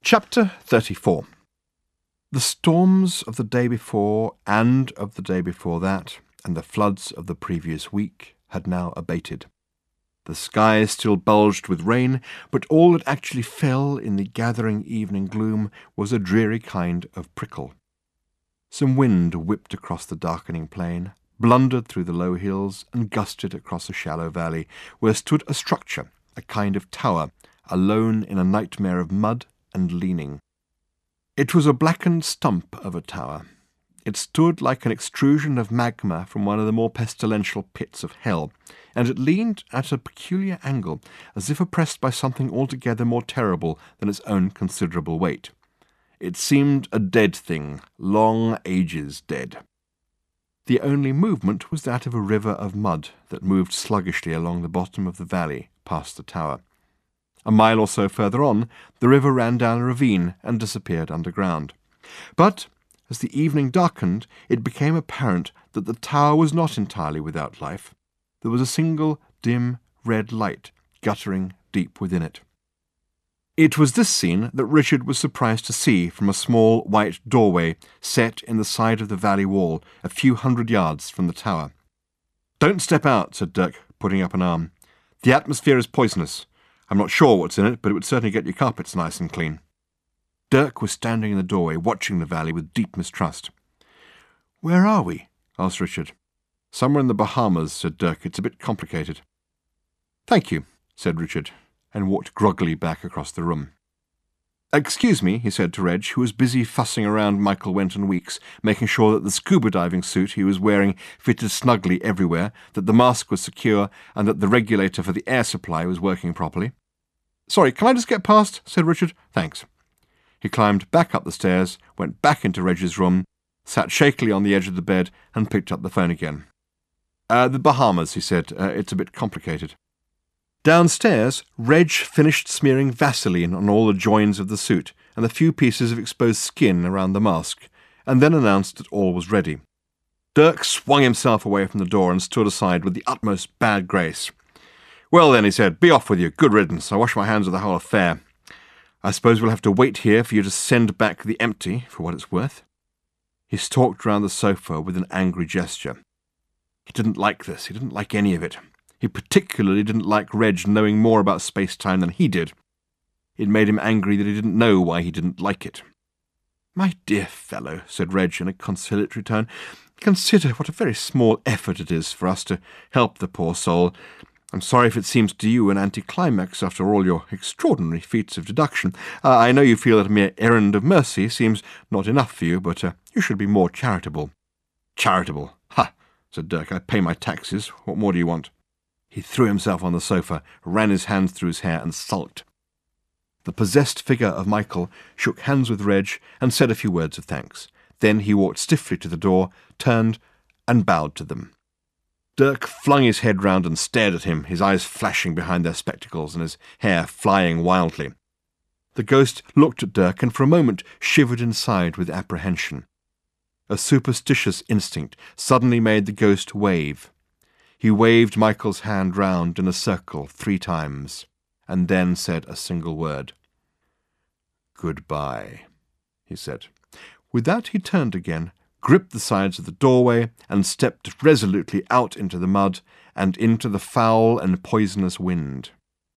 Chapter 34. The storms of the day before and of the day before that, and the floods of the previous week, had now abated. The sky still bulged with rain, but all that actually fell in the gathering evening gloom was a dreary kind of prickle. Some wind whipped across the darkening plain, blundered through the low hills, and gusted across a shallow valley, where stood a structure, a kind of tower, alone in a nightmare of mud and leaning. It was a blackened stump of a tower. It stood like an extrusion of magma from one of the more pestilential pits of hell, and it leaned at a peculiar angle, as if oppressed by something altogether more terrible than its own considerable weight. It seemed a dead thing, long ages dead. The only movement was that of a river of mud that moved sluggishly along the bottom of the valley past the tower. A mile or so further on, the river ran down a ravine and disappeared underground. But, as the evening darkened, it became apparent that the tower was not entirely without life. There was a single dim red light guttering deep within it. It was this scene that Richard was surprised to see from a small white doorway set in the side of the valley wall a few 100 yards from the tower. "Don't step out," said Dirk, putting up an arm. "The atmosphere is poisonous. I'm not sure what's in it, but it would certainly get your carpets nice and clean." Dirk was standing in the doorway, watching the valley with deep mistrust. "Where are we?" asked Richard. "Somewhere in the Bahamas," said Dirk. "It's a bit complicated." "Thank you," said Richard, and walked groggily back across the room. "Excuse me," he said to Reg, who was busy fussing around Michael Wenton Weeks, making sure that the scuba diving suit he was wearing fitted snugly everywhere, that the mask was secure, and that the regulator for the air supply was working properly. "Sorry, can I just get past?" said Richard. "Thanks." He climbed back up the stairs, went back into Reg's room, sat shakily on the edge of the bed, and picked up the phone again. "The Bahamas," he said. "It's a bit complicated." Downstairs, Reg finished smearing Vaseline on all the joins of the suit and the few pieces of exposed skin around the mask, and then announced that all was ready. Dirk swung himself away from the door and stood aside with the utmost bad grace. "Well then," he said, "be off with you. Good riddance. I wash my hands of the whole affair. I suppose we'll have to wait here for you to send back the empty, for what it's worth." He stalked round the sofa with an angry gesture. He didn't like this. He didn't like any of it. He particularly didn't like Reg knowing more about space-time than he did. It made him angry that he didn't know why he didn't like it. "My dear fellow," said Reg in a conciliatory tone, "consider what a very small effort it is for us to help the poor soul. I'm sorry if it seems to you an anticlimax after all your extraordinary feats of deduction. I know you feel that a mere errand of mercy seems not enough for you, but you should be more charitable." "Charitable? Ha!" said Dirk. "I pay my taxes. What more do you want?" He threw himself on the sofa, ran his hands through his hair, and sulked. The possessed figure of Michael shook hands with Reg and said a few words of thanks. Then he walked stiffly to the door, turned, and bowed to them. Dirk flung his head round and stared at him, his eyes flashing behind their spectacles and his hair flying wildly. The ghost looked at Dirk and for a moment shivered inside with apprehension. A superstitious instinct suddenly made the ghost wave. He waved Michael's hand round in a circle 3 times, and then said a single word. "Goodbye," he said. With that he turned again, gripped the sides of the doorway, and stepped resolutely out into the mud and into the foul and poisonous wind.